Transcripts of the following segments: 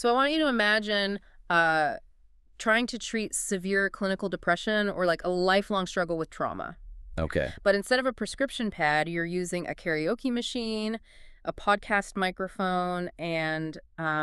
So I want you to imagine uh, trying to treat severe clinical depression or like a lifelong struggle with trauma. Okay. But instead of a prescription pad, you're using a karaoke machine, a podcast microphone, and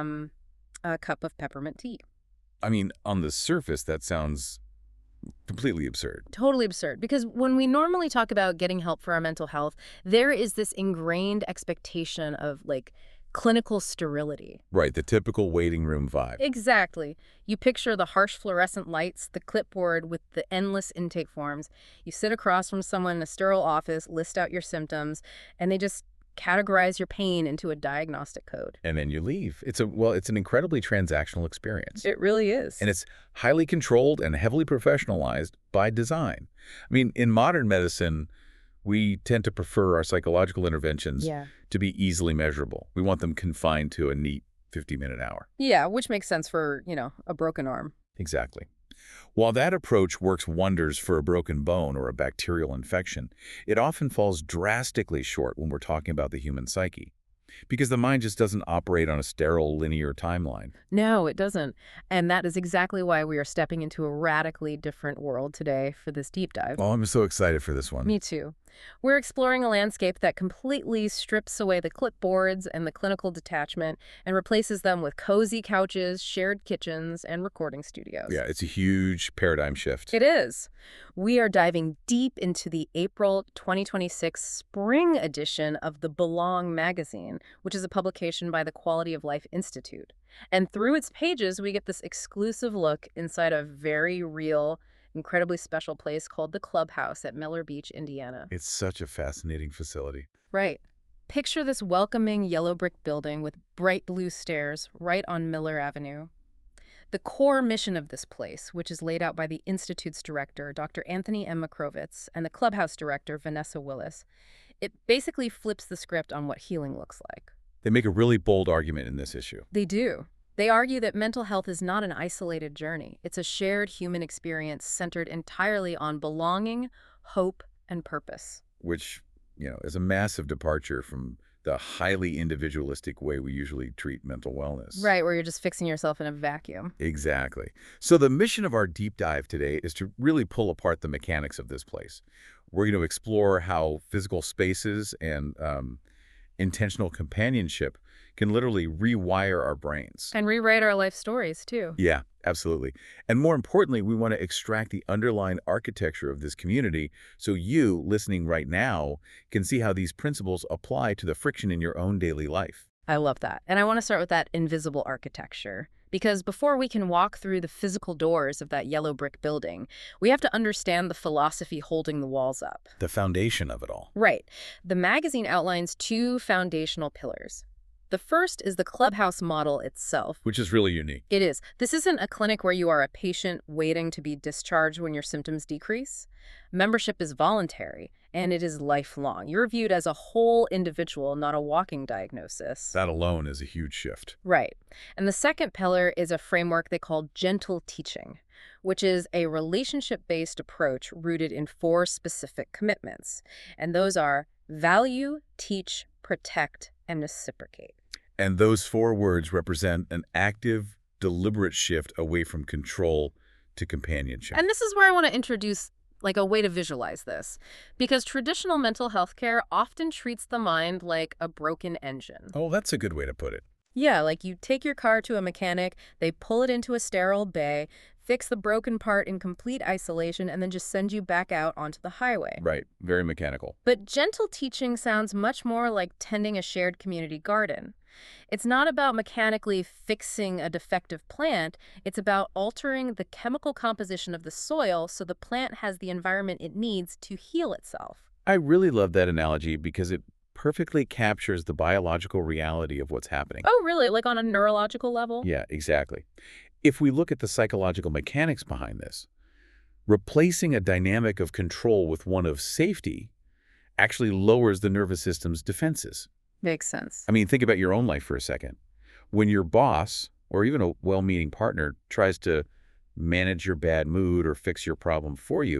a cup of peppermint tea. I mean, on the surface, that sounds completely absurd. Totally absurd. Because when we normally talk about getting help for our mental health, there is this ingrained expectation of like clinical sterility. Right, the typical waiting room vibe. Exactly. You picture the harsh fluorescent lights, the clipboard with the endless intake forms. You sit across from someone in a sterile office, list out your symptoms, and they just categorize your pain into a diagnostic code. And then you leave. It's an incredibly transactional experience. It really is. And it's highly controlled and heavily professionalized by design. I mean, in modern medicine, we tend to prefer our psychological interventions Yeah. to be easily measurable. We want them confined to a neat 50-minute hour. Yeah, which makes sense for, a broken arm. Exactly. While that approach works wonders for a broken bone or a bacterial infection, it often falls drastically short when we're talking about the human psyche, because the mind just doesn't operate on a sterile linear timeline. No, it doesn't. And that is exactly why we are stepping into a radically different world today for this deep dive. Oh, I'm so excited for this one. Me too. We're exploring a landscape that completely strips away the clipboards and the clinical detachment and replaces them with cozy couches, shared kitchens, and recording studios. Yeah, it's a huge paradigm shift. It is. We are diving deep into the April 2026 spring edition of the Belong magazine, which is a publication by the Quality of Life Institute. And through its pages, we get this exclusive look inside a very real, incredibly special place called the Clubhouse at Miller Beach, Indiana. It's such a fascinating facility. Right. Picture this welcoming yellow brick building with bright blue stairs right on Miller Avenue. The core mission of this place, which is laid out by the Institute's director, Dr. Anthony M. Makrovitz, and the Clubhouse director, Vanessa Willis, it basically flips the script on what healing looks like. They make a really bold argument in this issue. They do. They argue that mental health is not an isolated journey. It's a shared human experience centered entirely on belonging, hope, and purpose. Which, is a massive departure from the highly individualistic way we usually treat mental wellness. Right, where you're just fixing yourself in a vacuum. Exactly. So the mission of our deep dive today is to really pull apart the mechanics of this place. We're going to explore how physical spaces and intentional companionship can literally rewire our brains. And rewrite our life stories, too. Yeah, absolutely. And more importantly, we want to extract the underlying architecture of this community so you, listening right now, can see how these principles apply to the friction in your own daily life. I love that. And I want to start with that invisible architecture. Because before we can walk through the physical doors of that yellow brick building, we have to understand the philosophy holding the walls up. The foundation of it all. Right. The magazine outlines two foundational pillars. The first is the Clubhouse model itself. Which is really unique. It is. This isn't a clinic where you are a patient waiting to be discharged when your symptoms decrease. Membership is voluntary, and it is lifelong. You're viewed as a whole individual, not a walking diagnosis. That alone is a huge shift. Right. And the second pillar is a framework they call gentle teaching, which is a relationship-based approach rooted in 4 specific commitments. And those are value, teach, protect, and reciprocate. And those 4 words represent an active, deliberate shift away from control to companionship. And this is where I want to introduce like a way to visualize this, because traditional mental health care often treats the mind like a broken engine. Oh, that's a good way to put it. Yeah, like you take your car to a mechanic, they pull it into a sterile bay, fix the broken part in complete isolation, and then just send you back out onto the highway. Right. Very mechanical. But gentle teaching sounds much more like tending a shared community garden. It's not about mechanically fixing a defective plant. It's about altering the chemical composition of the soil so the plant has the environment it needs to heal itself. I really love that analogy because it perfectly captures the biological reality of what's happening. Oh, really? Like on a neurological level? Yeah, exactly. If we look at the psychological mechanics behind this, replacing a dynamic of control with one of safety actually lowers the nervous system's defenses. Makes sense. I mean, think about your own life for a second. When your boss, or even a well-meaning partner, tries to manage your bad mood or fix your problem for you,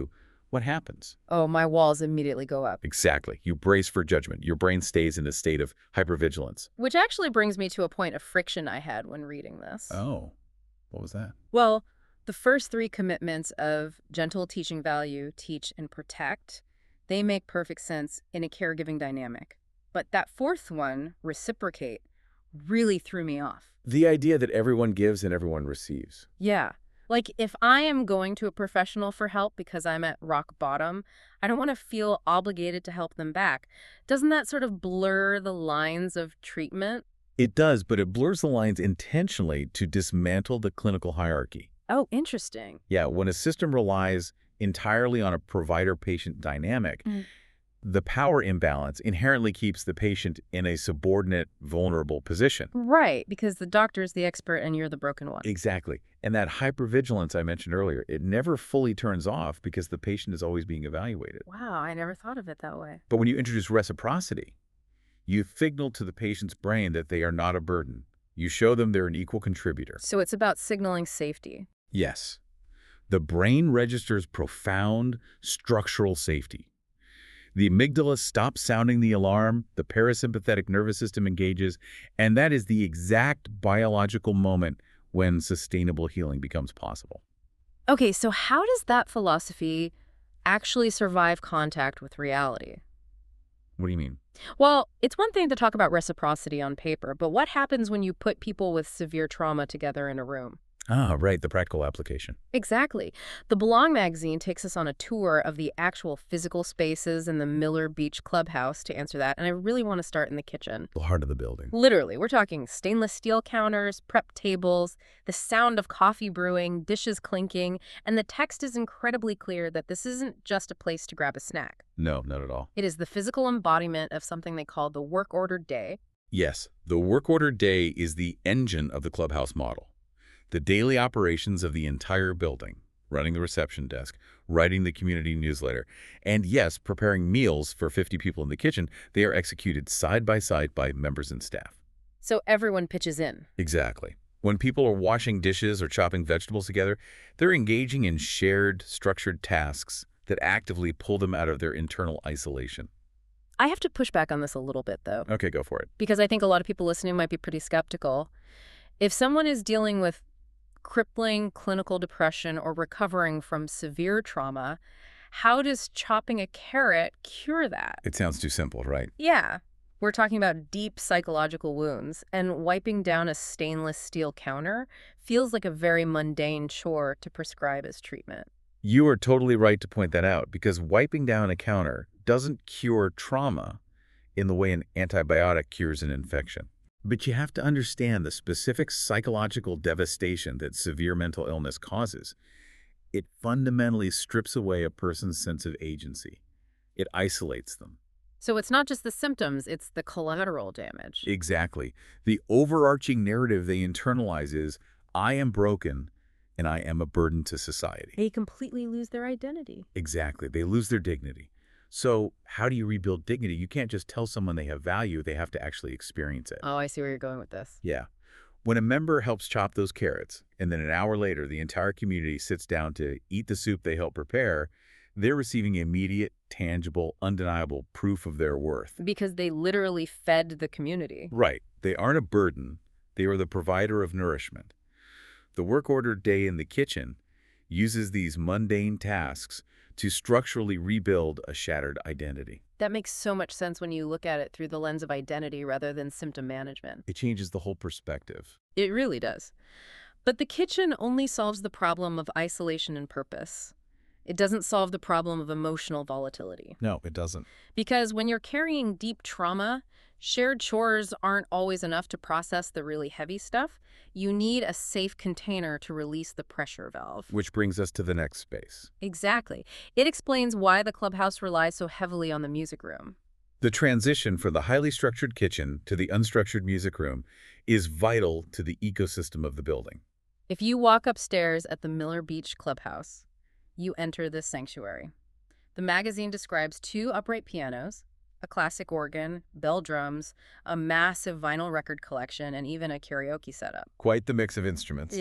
what happens? Oh, my walls immediately go up. Exactly. You brace for judgment. Your brain stays in a state of hypervigilance. Which actually brings me to a point of friction I had when reading this. Oh, what was that? Well, the first three commitments of gentle teaching value, teach, and protect, they make perfect sense in a caregiving dynamic. But that fourth one, reciprocate, really threw me off. The idea that everyone gives and everyone receives. Yeah. Like, if I am going to a professional for help because I'm at rock bottom, I don't want to feel obligated to help them back. Doesn't that sort of blur the lines of treatment? It does, but it blurs the lines intentionally to dismantle the clinical hierarchy. Oh, interesting. Yeah, when a system relies entirely on a provider-patient dynamic, the power imbalance inherently keeps the patient in a subordinate, vulnerable position. Right, because the doctor's the expert and you're the broken one. Exactly. And that hypervigilance I mentioned earlier, it never fully turns off because the patient is always being evaluated. Wow, I never thought of it that way. But when you introduce reciprocity, you signal to the patient's brain that they are not a burden. You show them they're an equal contributor. So it's about signaling safety. Yes. The brain registers profound structural safety. The amygdala stops sounding the alarm, the parasympathetic nervous system engages, and that is the exact biological moment when sustainable healing becomes possible. Okay, so how does that philosophy actually survive contact with reality? What do you mean? Well, it's one thing to talk about reciprocity on paper, but what happens when you put people with severe trauma together in a room? Ah, right, the practical application. Exactly. The Belong magazine takes us on a tour of the actual physical spaces in the Miller Beach Clubhouse to answer that, and I really want to start in the kitchen. The heart of the building. Literally, we're talking stainless steel counters, prep tables, the sound of coffee brewing, dishes clinking, and the text is incredibly clear that this isn't just a place to grab a snack. No, not at all. It is the physical embodiment of something they call the work order day. Yes, the work order day is the engine of the clubhouse model. The daily operations of the entire building, running the reception desk, writing the community newsletter, and yes, preparing meals for 50 people in the kitchen, they are executed side by side by members and staff. So everyone pitches in. Exactly. When people are washing dishes or chopping vegetables together, they're engaging in shared, structured tasks that actively pull them out of their internal isolation. I have to push back on this a little bit, though, Okay, go for it. because I think a lot of people listening might be pretty skeptical. If someone is dealing with crippling clinical depression or recovering from severe trauma, how does chopping a carrot cure that? It sounds too simple, right? Yeah, we're talking about deep psychological wounds, and wiping down a stainless steel counter feels like a very mundane chore to prescribe as treatment. You are totally right to point that out, because wiping down a counter doesn't cure trauma in the way an antibiotic cures an infection. But you have to understand the specific psychological devastation that severe mental illness causes. It fundamentally strips away a person's sense of agency. It isolates them. So it's not just the symptoms, it's the collateral damage. Exactly. The overarching narrative they internalize is, I am broken and I am a burden to society. They completely lose their identity. Exactly. They lose their dignity. So how do you rebuild dignity? You can't just tell someone they have value. They have to actually experience it. Oh, I see where you're going with this. Yeah. When a member helps chop those carrots, and then an hour later the entire community sits down to eat the soup they helped prepare, they're receiving immediate, tangible, undeniable proof of their worth. Because they literally fed the community. Right. They aren't a burden. They are the provider of nourishment. The work order day in the kitchen uses these mundane tasks to structurally rebuild a shattered identity. That makes so much sense when you look at it through the lens of identity rather than symptom management. It changes the whole perspective. It really does. But the kitchen only solves the problem of isolation and purpose. It doesn't solve the problem of emotional volatility. No, it doesn't. Because when you're carrying deep trauma, shared chores aren't always enough to process the really heavy stuff. You need a safe container to release the pressure valve. Which brings us to the next space. Exactly. It explains why the clubhouse relies so heavily on the music room. The transition from the highly structured kitchen to the unstructured music room is vital to the ecosystem of the building. If you walk upstairs at the Miller Beach Clubhouse, you enter this sanctuary. The magazine describes 2 upright pianos, a classic organ, bell drums, a massive vinyl record collection, and even a karaoke setup. Quite the mix of instruments. Yeah.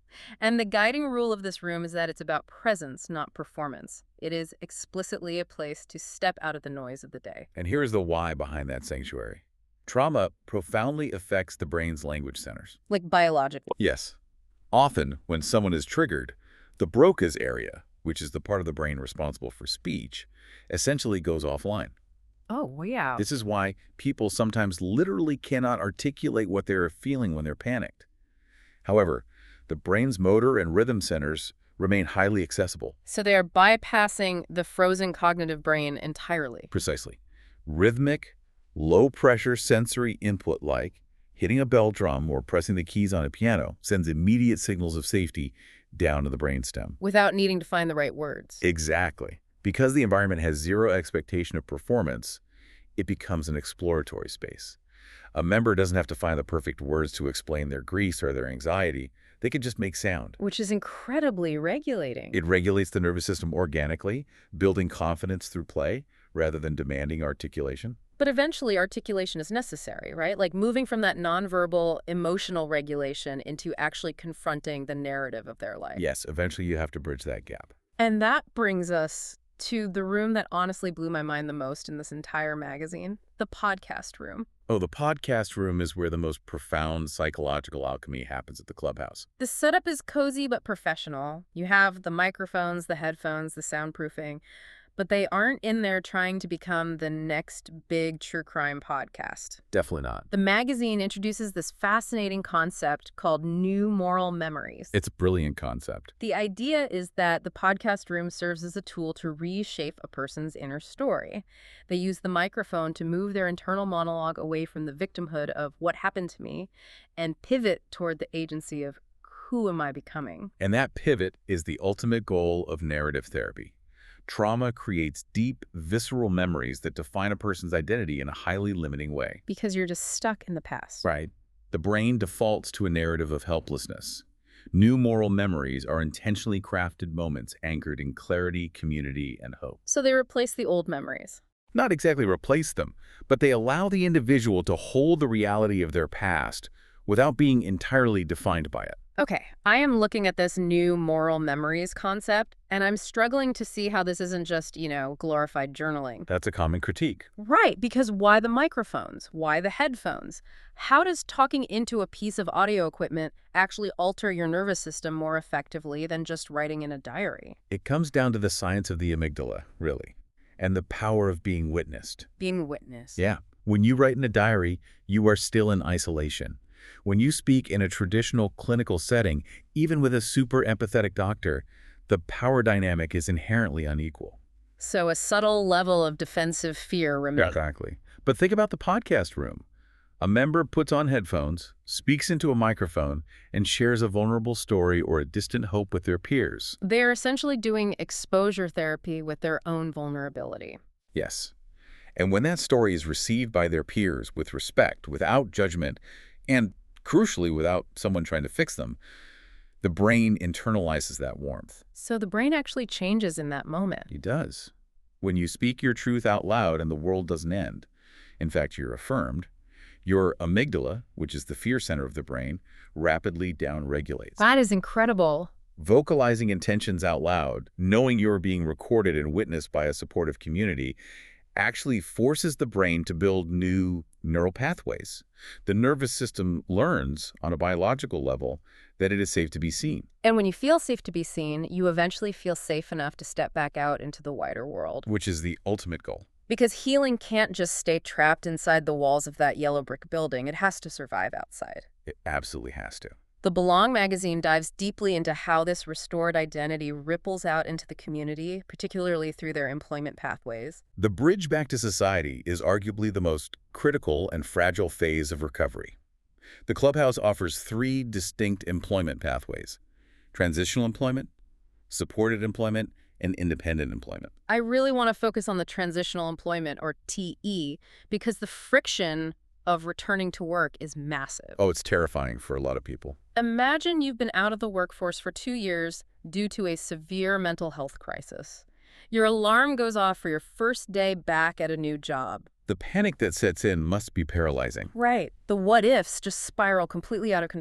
And the guiding rule of this room is that it's about presence, not performance. It is explicitly a place to step out of the noise of the day. And here's the why behind that sanctuary. Trauma profoundly affects the brain's language centers. Like biological. Yes. Often, when someone is triggered, the Broca's area, which is the part of the brain responsible for speech, essentially goes offline. Oh, wow. This is why people sometimes literally cannot articulate what they're feeling when they're panicked. However, the brain's motor and rhythm centers remain highly accessible. So they are bypassing the frozen cognitive brain entirely. Precisely. Rhythmic, low-pressure sensory input like hitting a bell drum or pressing the keys on a piano sends immediate signals of safety down to the brainstem. Without needing to find the right words. Exactly. Because the environment has zero expectation of performance, it becomes an exploratory space. A member doesn't have to find the perfect words to explain their grief or their anxiety. They can just make sound. Which is incredibly regulating. It regulates the nervous system organically, building confidence through play rather than demanding articulation. But eventually articulation is necessary, right? Like moving from that nonverbal emotional regulation into actually confronting the narrative of their life. Yes, eventually you have to bridge that gap. And that brings us to the room that honestly blew my mind the most in this entire magazine, the podcast room. Oh, the podcast room is where the most profound psychological alchemy happens at the clubhouse. The setup is cozy but professional. You have the microphones, the headphones, the soundproofing, but they aren't in there trying to become the next big true crime podcast. Definitely not. The magazine introduces this fascinating concept called new moral memories. It's a brilliant concept. The idea is that the podcast room serves as a tool to reshape a person's inner story. They use the microphone to move their internal monologue away from the victimhood of what happened to me and pivot toward the agency of who am I becoming? And that pivot is the ultimate goal of narrative therapy. Trauma creates deep, visceral memories that define a person's identity in a highly limiting way. Because you're just stuck in the past. Right. The brain defaults to a narrative of helplessness. New moral memories are intentionally crafted moments anchored in clarity, community, and hope. So they replace the old memories. Not exactly replace them, but they allow the individual to hold the reality of their past without being entirely defined by it. Okay, I am looking at this new moral memories concept, and I'm struggling to see how this isn't just, glorified journaling. That's a common critique. Right, because why the microphones? Why the headphones? How does talking into a piece of audio equipment actually alter your nervous system more effectively than just writing in a diary? It comes down to the science of the amygdala, really, and the power of being witnessed. Being witnessed. Yeah. When you write in a diary, you are still in isolation. When you speak in a traditional clinical setting, even with a super empathetic doctor, the power dynamic is inherently unequal. So a subtle level of defensive fear remains. Exactly. But think about the podcast room. A member puts on headphones, speaks into a microphone, and shares a vulnerable story or a distant hope with their peers. They're essentially doing exposure therapy with their own vulnerability. Yes. And when that story is received by their peers with respect, without judgment, and crucially without someone trying to fix them, the brain internalizes that warmth. So the brain actually changes in that moment. It does. When you speak your truth out loud and the world doesn't end, in fact, you're affirmed, your amygdala, which is the fear center of the brain, rapidly downregulates. That is incredible. Vocalizing intentions out loud, knowing you're being recorded and witnessed by a supportive community, actually forces the brain to build new neural pathways. The nervous system learns, on a biological level, that it is safe to be seen. And when you feel safe to be seen, you eventually feel safe enough to step back out into the wider world. Which is the ultimate goal. Because healing can't just stay trapped inside the walls of that yellow brick building. It has to survive outside. It absolutely has to. The Belong magazine dives deeply into how this restored identity ripples out into the community, particularly through their employment pathways. The bridge back to society is arguably the most critical and fragile phase of recovery. The Clubhouse offers 3 distinct employment pathways: transitional employment, supported employment, and independent employment. I really want to focus on the transitional employment, or TE, because the friction of returning to work is massive. Oh, it's terrifying for a lot of people. Imagine you've been out of the workforce for 2 years due to a severe mental health crisis. Your alarm goes off for your first day back at a new job. The panic that sets in must be paralyzing. Right. The what-ifs just spiral completely out of control.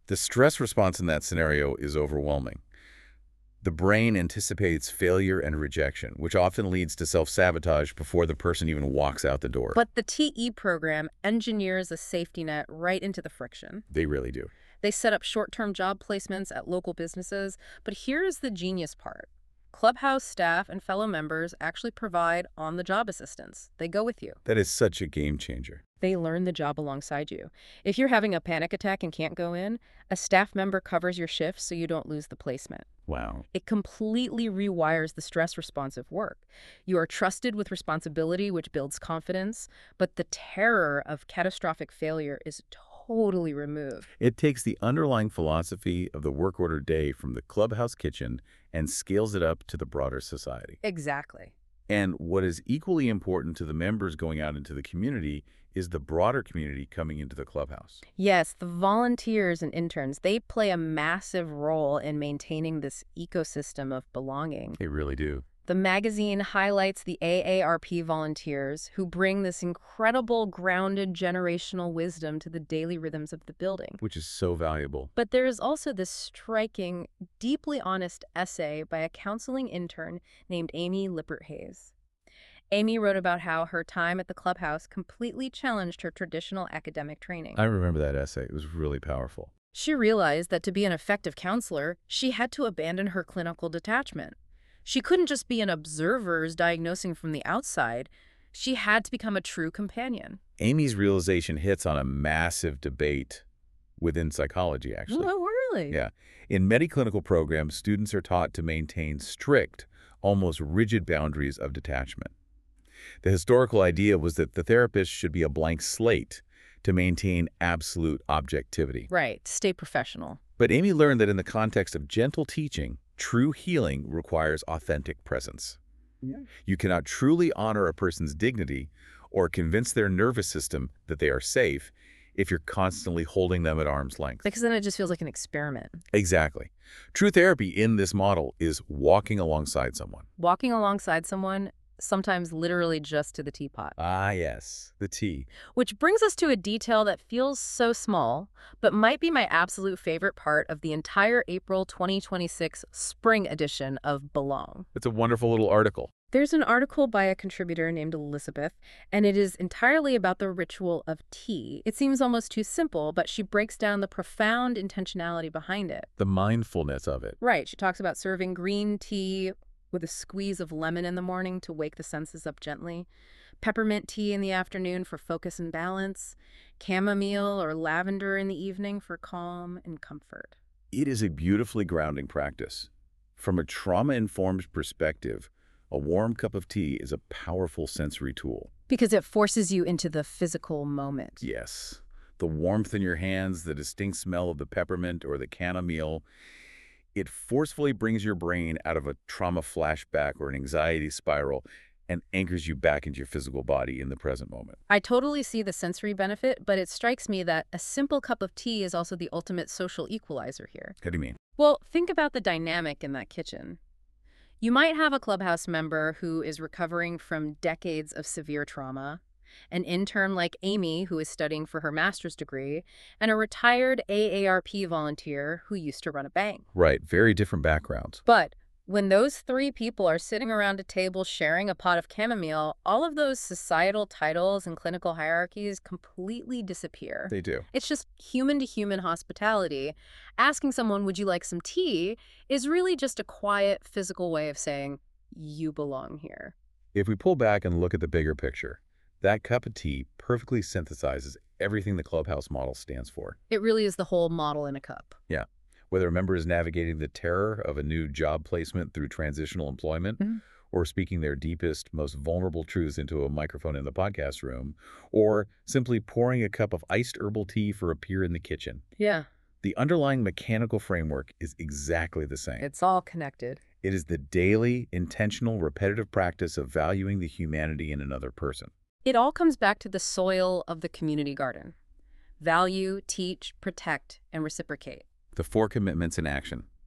The stress response in that scenario is overwhelming. The brain anticipates failure and rejection, which often leads to self-sabotage before the person even walks out the door. But the TE program engineers a safety net right into the friction. They really do. They set up short-term job placements at local businesses, but here's the genius part. Clubhouse staff and fellow members actually provide on-the-job assistance. They go with you. That is such a game changer. They learn the job alongside you. If you're having a panic attack and can't go in, a staff member covers your shift so you don't lose the placement. Wow. It completely rewires the stress-responsive work. You are trusted with responsibility, which builds confidence, but the terror of catastrophic failure is totally removed. It takes the underlying philosophy of the work order day from the clubhouse kitchen and scales it up to the broader society. Exactly. And what is equally important to the members going out into the community is the broader community coming into the clubhouse. Yes, the volunteers and interns, they play a massive role in maintaining this ecosystem of belonging. They really do. The magazine highlights the AARP volunteers who bring this incredible grounded generational wisdom to the daily rhythms of the building. Which is so valuable. But there is also this striking, deeply honest essay by a counseling intern named Amy Lippert-Hayes. Amy wrote about how her time at the clubhouse completely challenged her traditional academic training. I remember that essay. It was really powerful. She realized that to be an effective counselor, she had to abandon her clinical detachment. She couldn't just be an observer diagnosing from the outside. She had to become a true companion. Amy's realization hits on a massive debate within psychology, actually. Oh, really? Yeah. In many clinical programs, students are taught to maintain strict, almost rigid boundaries of detachment. The historical idea was that the therapist should be a blank slate to maintain absolute objectivity. Right, stay professional. But Amy learned that in the context of gentle teaching, true healing requires authentic presence. Yeah. You cannot truly honor a person's dignity or convince their nervous system that they are safe if you're constantly holding them at arm's length. Because then it just feels like an experiment. Exactly. True therapy in this model is walking alongside someone. Walking alongside someone, sometimes literally just to the teapot. Ah, yes, the tea. Which brings us to a detail that feels so small, but might be my absolute favorite part of the entire April 2026 spring edition of Belong. It's a wonderful little article. There's an article by a contributor named Elizabeth, and it is entirely about the ritual of tea. It seems almost too simple, but she breaks down the profound intentionality behind it. The mindfulness of it. Right. She talks about serving green tea with a squeeze of lemon in the morning to wake the senses up gently, peppermint tea in the afternoon for focus and balance, chamomile or lavender in the evening for calm and comfort. It is a beautifully grounding practice. From a trauma-informed perspective, a warm cup of tea is a powerful sensory tool. Because it forces you into the physical moment. Yes. The warmth in your hands, the distinct smell of the peppermint or the chamomile, it forcefully brings your brain out of a trauma flashback or an anxiety spiral and anchors you back into your physical body in the present moment. I totally see the sensory benefit, but it strikes me that a simple cup of tea is also the ultimate social equalizer here. What do you mean? Well, think about the dynamic in that kitchen. You might have a clubhouse member who is recovering from decades of severe trauma, an intern like Amy who is studying for her master's degree, and a retired AARP volunteer who used to run a bank. Right, very different backgrounds. But when those three people are sitting around a table sharing a pot of chamomile, all of those societal titles and clinical hierarchies completely disappear. They do. It's just human-to-human hospitality. Asking someone, would you like some tea, is really just a quiet, physical way of saying, you belong here. If we pull back and look at the bigger picture, that cup of tea perfectly synthesizes everything the clubhouse model stands for. It really is the whole model in a cup. Yeah. Whether a member is navigating the terror of a new job placement through transitional employment, or speaking their deepest, most vulnerable truths into a microphone in the podcast room, or simply pouring a cup of iced herbal tea for a peer in the kitchen. Yeah. The underlying mechanical framework is exactly the same. It's all connected. It is the daily, intentional, repetitive practice of valuing the humanity in another person. It all comes back to the soil of the community garden. Value, teach, protect, and reciprocate. The 4 commitments in action.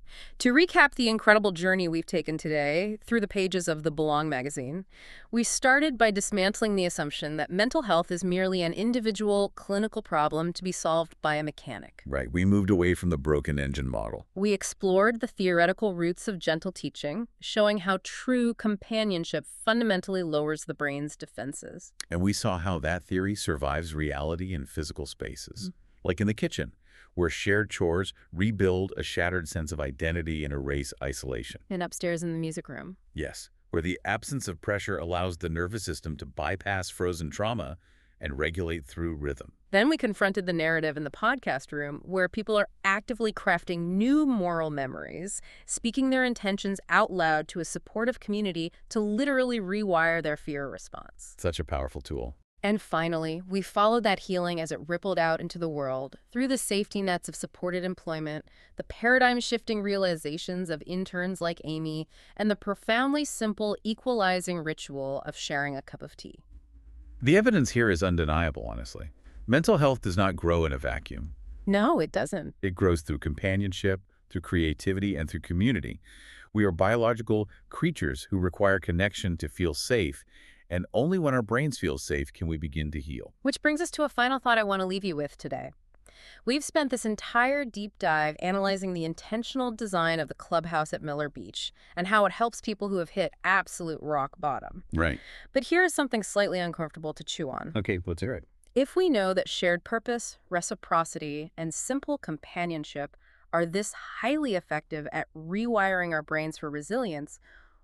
To recap the incredible journey we've taken today through the pages of the Belong magazine, we started by dismantling the assumption that mental health is merely an individual clinical problem to be solved by a mechanic. Right. We moved away from the broken engine model. We explored the theoretical roots of gentle teaching, showing how true companionship fundamentally lowers the brain's defenses. And we saw how that theory survives reality in physical spaces, like in the kitchen, where shared chores rebuild a shattered sense of identity and erase isolation. And upstairs in the music room. Yes, where the absence of pressure allows the nervous system to bypass frozen trauma and regulate through rhythm. Then we confronted the narrative in the podcast room, where people are actively crafting new moral memories, speaking their intentions out loud to a supportive community to literally rewire their fear response. Such a powerful tool. And finally, we followed that healing as it rippled out into the world through the safety nets of supported employment, the paradigm-shifting realizations of interns like Amy, and the profoundly simple equalizing ritual of sharing a cup of tea. The evidence here is undeniable, honestly. Mental health does not grow in a vacuum. No, it doesn't. It grows through companionship, through creativity, and through community. We are biological creatures who require connection to feel safe, and only when our brains feel safe can we begin to heal. Which brings us to a final thought I want to leave you with today. We've spent this entire deep dive analyzing the intentional design of the clubhouse at Miller Beach and how it helps people who have hit absolute rock bottom. Right. But here is something slightly uncomfortable to chew on. Okay, let's hear it. If we know that shared purpose, reciprocity, and simple companionship are this highly effective at rewiring our brains for resilience,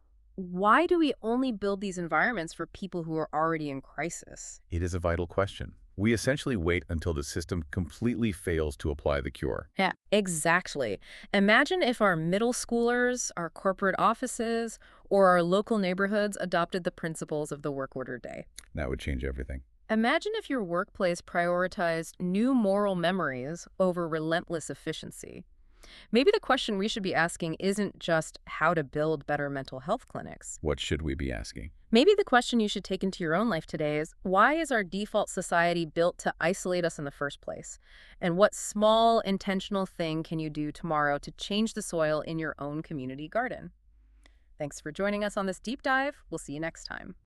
why do we only build these environments for people who are already in crisis? It is a vital question. We essentially wait until the system completely fails to apply the cure. Yeah, exactly. Imagine if our middle schoolers, our corporate offices, or our local neighborhoods adopted the principles of the work order day. That would change everything. Imagine if your workplace prioritized new moral memories over relentless efficiency. Maybe the question we should be asking isn't just how to build better mental health clinics. What should we be asking? Maybe the question you should take into your own life today is, why is our default society built to isolate us in the first place? And what small, intentional thing can you do tomorrow to change the soil in your own community garden? Thanks for joining us on this deep dive. We'll see you next time.